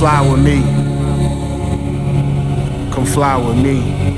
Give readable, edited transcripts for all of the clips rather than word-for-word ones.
fly with me. Come fly with me.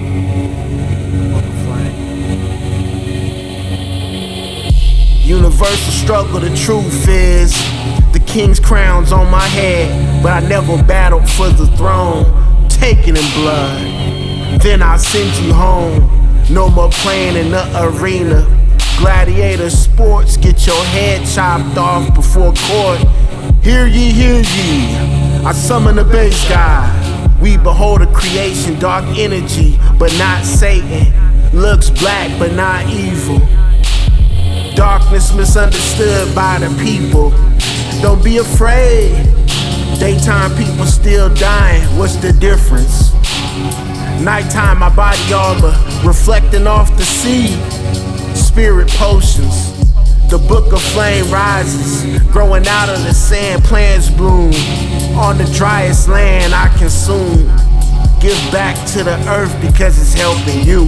Universal struggle, the truth is the king's crown's on my head, but I never battled for the throne, taken in blood. Then I'll send you home. No more playing in the arena. Gladiator sports, get your head chopped off before court. Hear ye, hear ye. I summon the bass god. We behold a creation, dark energy, but not Satan. Looks black, but not evil. Darkness misunderstood by the people. Don't be afraid. Daytime people still dying. What's the difference? Nighttime, my body armor reflecting off the sea. Spirit potions. The book of flame rises, growing out of the sand, plants bloom. On the driest land I consume. Give back to the earth because it's helping you.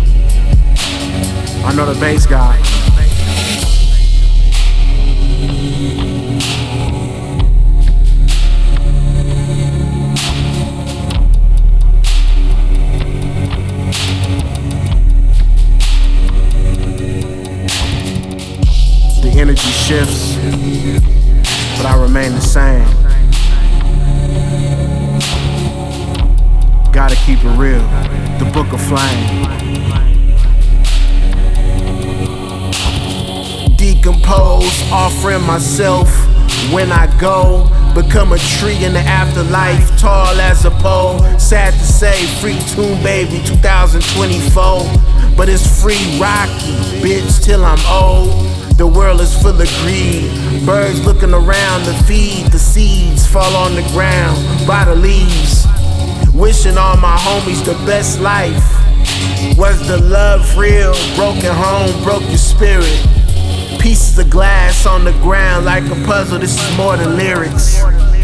I know the bass guy. The energy shifts, but I remain the same. Gotta keep it real. The book of flame. Decompose, offering myself when I go. Become a tree in the afterlife, tall as a pole. Sad to say, free tune baby 2024. But it's free Rocky, bitch, till I'm old. The world is full of greed. Birds looking around to feed. The seeds fall on the ground by the leaves. Wishing all my homies the best life. Was the love real? Broken home broke your spirit. Pieces of glass on the ground like a puzzle. This is more than lyrics.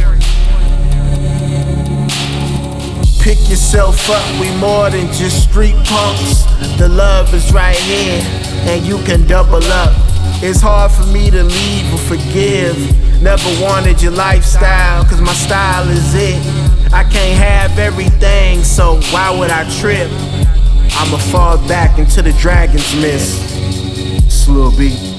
Pick yourself up, we more than just street punks. The love is right here, and you can double up. It's hard for me to leave or forgive. Never wanted your lifestyle, cause my style is it. I can't have everything, so why would I trip? I'ma fall back into the dragon's mist. It's Lil B.